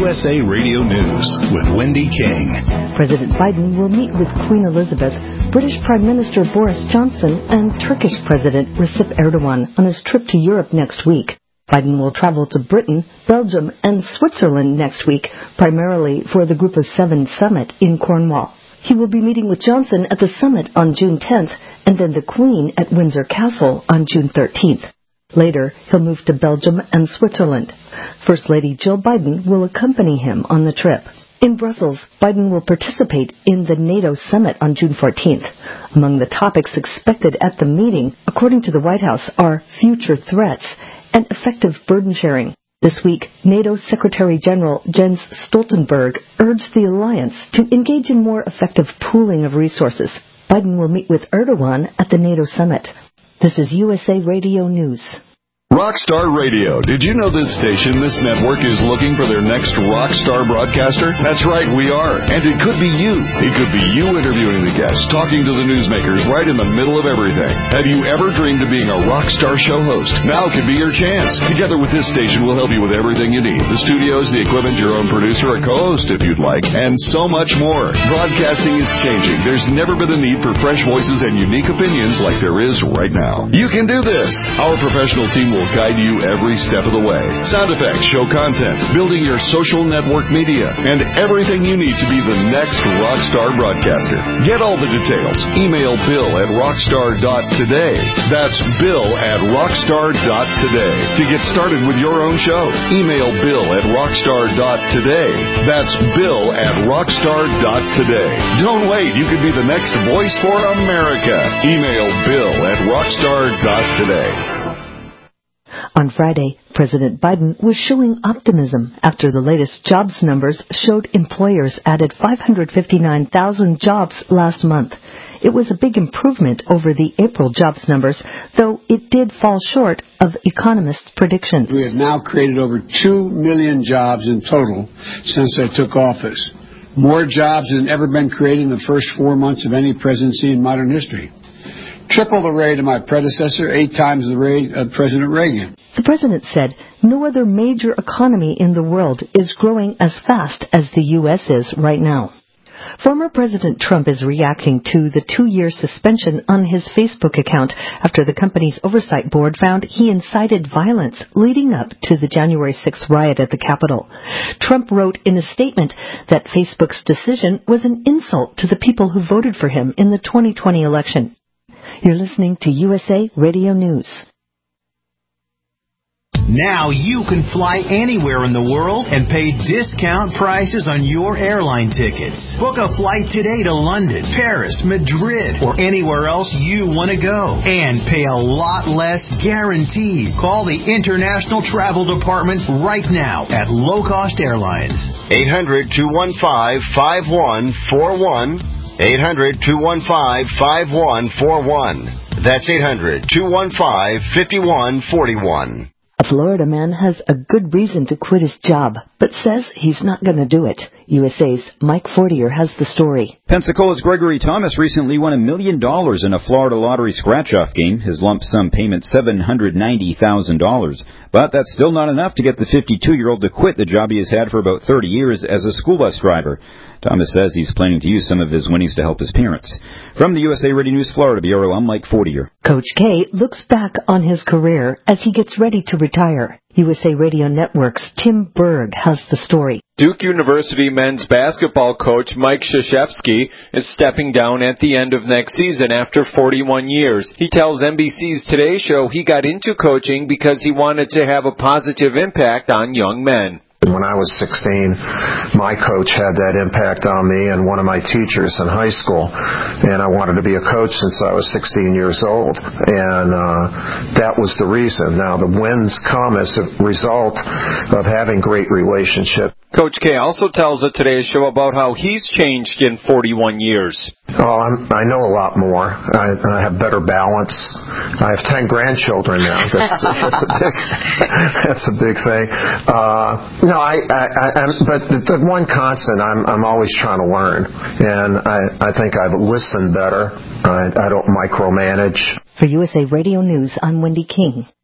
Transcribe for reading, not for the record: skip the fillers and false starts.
USA Radio News with Wendy King. President Biden will meet with Queen Elizabeth, British Prime Minister Boris Johnson, and Turkish President Recep Erdogan on his trip to Europe next week. Biden will travel to Britain, Belgium, and Switzerland next week, primarily for the Group of Seven summit in Cornwall. He will be meeting with Johnson at the summit on June 10th, and then the Queen at Windsor Castle on June 13th. Later, he'll move to Belgium and Switzerland. First Lady Jill Biden will accompany him on the trip. In Brussels, Biden will participate in the NATO summit on June 14th. Among the topics expected at the meeting, according to the White House, are future threats and effective burden sharing. This week, NATO Secretary General Jens Stoltenberg urged the alliance to engage in more effective pooling of resources. Biden will meet with Erdogan at the NATO summit. This is USA Radio News. Rockstar Radio. Did you know this station, this network, is looking for their next rock star broadcaster? That's right, we are. And it could be you. It could be you interviewing the guests, talking to the newsmakers right in the middle of everything. Have you ever dreamed of being a rock star show host? Now could be your chance. Together with this station, we'll help you with everything you need. The studios, the equipment, your own producer, a co-host if you'd like, and so much more. Broadcasting is changing. There's never been a need for fresh voices and unique opinions like there is right now. You can do this. Our professional team will guide you every step of the way. Sound effects, show content, building your social network media, and everything you need to be the next rockstar broadcaster. Get all the details. Email bill@rockstar.today. That's bill@rockstar.today. To get started with your own show, email bill@rockstar.today. That's bill@rockstar.today. Don't wait. You could be the next voice for America. Email bill@rockstar.today. On Friday, President Biden was showing optimism after the latest jobs numbers showed employers added 559,000 jobs last month. It was a big improvement over the April jobs numbers, though it did fall short of economists' predictions. We have now created over 2 million jobs in total since I took office. More jobs than ever been created in the first 4 months of any presidency in modern history. Triple the rate of my predecessor, 8 times the rate of President Reagan. The president said no other major economy in the world is growing as fast as the U.S. is right now. Former President Trump is reacting to the 2-year suspension on his Facebook account after the company's oversight board found he incited violence leading up to the January 6th riot at the Capitol. Trump wrote in a statement that Facebook's decision was an insult to the people who voted for him in the 2020 election. You're listening to USA Radio News. Now you can fly anywhere in the world and pay discount prices on your airline tickets. Book a flight today to London, Paris, Madrid, or anywhere else you want to go. And pay a lot less guaranteed. Call the International Travel Department right now at Low Cost Airlines. 800-215-5141. 800-215-5141. That's 800-215-5141. A Florida man has a good reason to quit his job, but says he's not going to do it. USA's Mike Fortier has the story. Pensacola's Gregory Thomas recently won $1 million in a Florida lottery scratch-off game. His lump sum payment, $790,000. But that's still not enough to get the 52-year-old to quit the job he has had for about 30 years as a school bus driver. Thomas says he's planning to use some of his winnings to help his parents. From the USA Radio News Florida Bureau, I'm Mike Fortier. Coach K looks back on his career as he gets ready to retire. USA Radio Network's Tim Berg has the story. Duke University men's basketball coach Mike Krzyzewski is stepping down at the end of next season after 41 years. He tells NBC's Today Show he got into coaching because he wanted to have a positive impact on young men. When I was 16, my coach had that impact on me and one of my teachers in high school. And I wanted to be a coach since I was 16 years old. And that was the reason. Now, the wins come as a result of having great relationships. Coach K also tells the Today Show about how he's changed in 41 years. Oh, I know a lot more. I have better balance. I have 10 grandchildren now. That's a big thing. But the one constant, I'm always trying to learn, and I think I've listened better. I don't micromanage. For USA Radio News, I'm Wendy King.